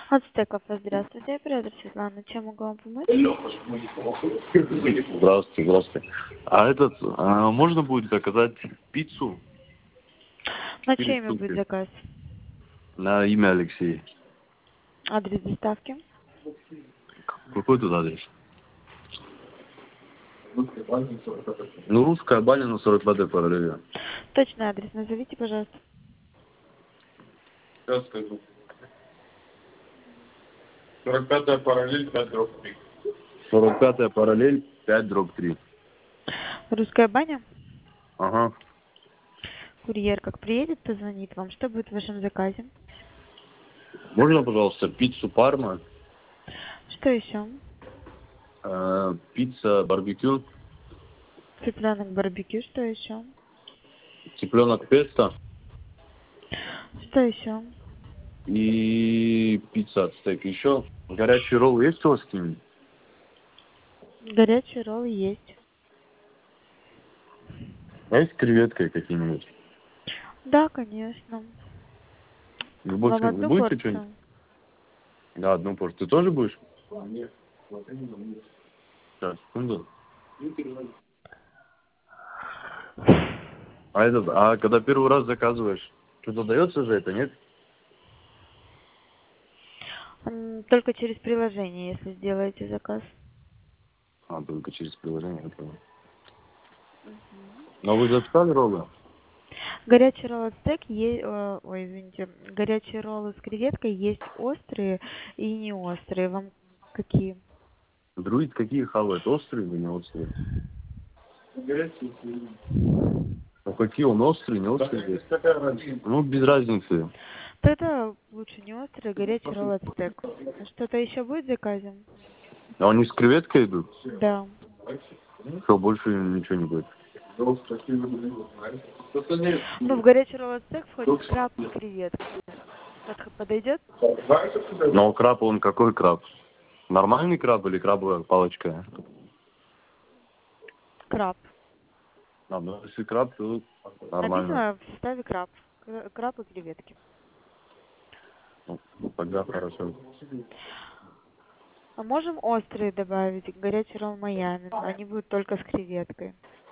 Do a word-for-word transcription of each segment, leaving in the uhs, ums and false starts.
Ацтеков, здравствуйте, оператор Светлана, чем могу вам помочь? Здравствуйте, здравствуйте. А этот, а, можно будет заказать пиццу? На Четыре чье имя будет штуки. заказ? На имя Алексей. Адрес доставки? Какой тут адрес? Ну, русская баня на сорок пятой параллели. Точный адрес назовите, пожалуйста. Сейчас скажу. сорок пятая параллель, пять дробь три. сорок пятая параллель, пять дробь три. Русская баня? Ага. Курьер как приедет, позвонит вам. Что будет в вашем заказе? Можно, пожалуйста, пиццу парма, Что еще? э, пицца барбекю, Цыпленок барбекю, что еще? цыпленок песто Что еще? и пицца ацтек. Еще горячий ролл есть у вас какие-нибудь? Горячие роллы есть. А есть креветкой какие-нибудь? Да, конечно. Любовь, Вам вы одну будете что-нибудь? порцию? Да, одну порцию. Ты тоже будешь? Нет. Сейчас, секунду. А этот, а когда первый раз заказываешь, что-то дается же это, нет? М, Только через приложение, если сделаете заказ. А, только через приложение, я понял. Но вы записали роллы? Горячий ролл ацтек есть, ой, извините, горячие роллы с креветкой есть острые и не острые. Вам какие? Друид какие хавает? Острые или не острые? Горячий. Ну какие он острый, не острый? есть? Какая разница? Ну без разницы. Тогда лучше не острый, горячий ролл ацтек. Что-то еще будет в заказе? А они с креветкой идут? Да. Что, больше ничего не будет? Ну, в горячий ролл ацтек входит краб и креветка. Подх- Подойдет? Но краб, он какой краб? Нормальный краб или крабовая палочка? Краб. А, ну если краб, то нормально. Написано в составе краб. Кра- Краб и креветки. Ну, тогда хорошо. А можем острые добавить, горячий ролл Майами. Они будут только с креветкой.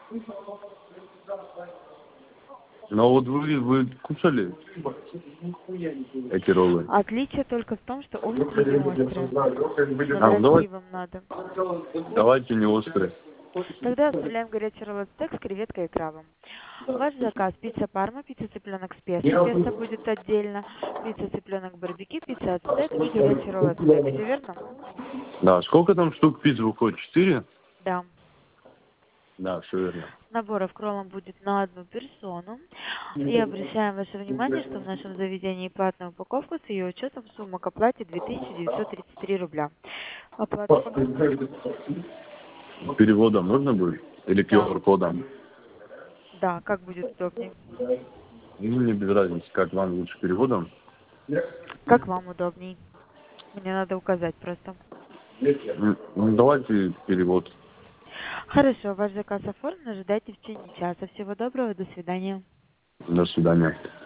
Но вот вы, вы кушали эти роллы? Отличие только в том, что острые не острые. Но А, ну в давай, России вам надо. давайте не острые. Тогда оставляем горячий ролл ацтек с креветкой и крабом. Ваш заказ: пицца парма, пицца цыпленок с песто, песто будет отдельно, пицца цыпленок барбекю, пицца ацтек и горячий ролл ацтек. Все верно? Да, сколько там штук пицц выходит? Четыре? Да. Да, все верно. Наборов к роллам будет на одну персону. И обращаем ваше внимание, что в нашем заведении платная упаковка с ее учетом сумма к оплате две тысячи девятьсот тридцать три рубля. Оплата по карте? Переводом можно будет? Или Да. ку ар кодом? Да, как будет удобнее? Ну, мне без разницы, как вам лучше переводом. Как вам удобней? Мне надо указать просто. Ну, ну, давайте перевод. Хорошо, ваш заказ оформлен, ожидайте в течение часа. Всего доброго, до свидания. До свидания.